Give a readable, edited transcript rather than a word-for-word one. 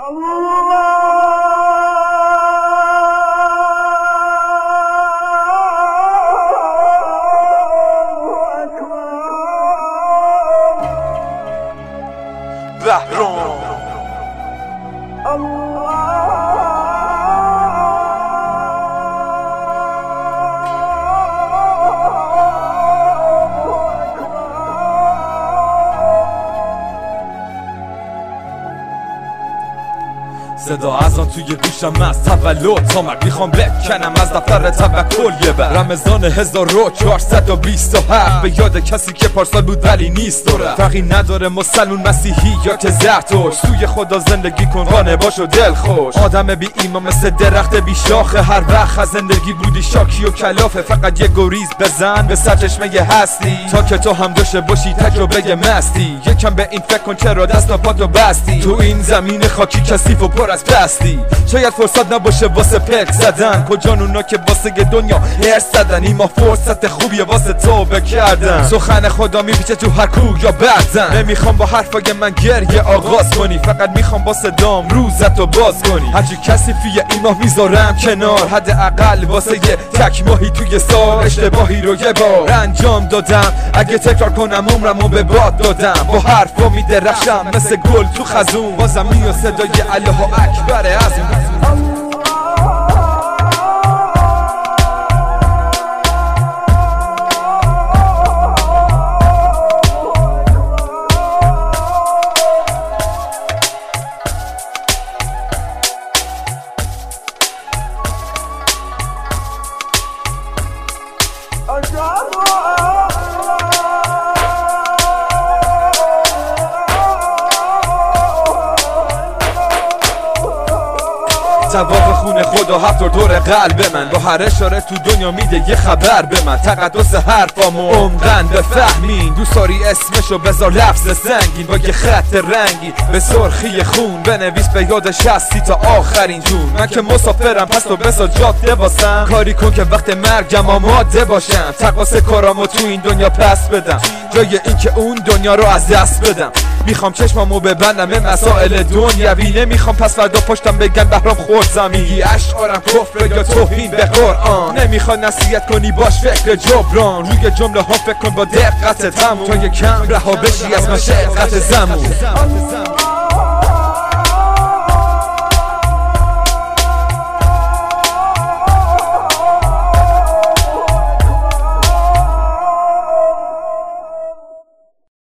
بهرام صدا از آن توی گوشم از تولد تا مرگ میخوام بکنم از دفتر توکل یه بر رمضان 1427 به یاد کسی که پارسال بود ولی نیست و فرقی نداره مسلمون مسیحی یا که زرتشت سوی خدا زندگی کن قانع باش و دل خوش آدم بی ایمان مثل درخت بی شاخه هر وقت از زندگی بودی شاکی و کلافه فقط یه گریز بزن به سرچشمه هستی تا که تو هم داشته باشی تجربه مستی یکم به این فکر کن چرا دست و پاتو بستی تو این زمین خاکی کثیف و پر از پستی شاید فرصت نباشه واسه پک زدن کجان اونا که واسه دنیا هرس زدن این ما فرصت خوبیه واسه توبه کردن سخن خدا میپیچه تو هر کوه یا بعدن نمیخوام با حرفای من گریه آغاز کنی فقط میخوام با صدام روزتو باز کنی هرچی کثیفیه این ماه میذارم کنار حداقل واسه یه تک ماهی توی سال اشتباهی رو یه بار انجام دادم اگه تکرار کنم عمرمو به باد دادم با حرفا میدرخشم مثل گل تو خزون بازم میاد صدای الله اکبر اعظم جواب خون خدا هفت دور قلب من با هر اشاره تو دنیا میده یه خبر به من تقدس حرفامو عمقن بفهمین دوست داری اسمشو بذار لفظ سنگین با یه خط رنگی به سرخی خون بنویس به یادش هستی تا آخرین جون من که مسافرم پس تو بسا جاده واسم کاری کن که وقت مرگم آماده باشم تقاس کارامو تو این دنیا پس بدم جای این که اون دنیا رو از دست بدم میخوام چشمامو ببندم به مسائل دنیوی نمیخوام پس فردا پشتم بگن بهرام خورد زمینی اشعارم کفر یا توهین به قرآن نمیخواد نصیحت کنی باش فکر جبران روی جمله ها فکر کن با دقت تموم تا یکم رها بشی از مشقت زمون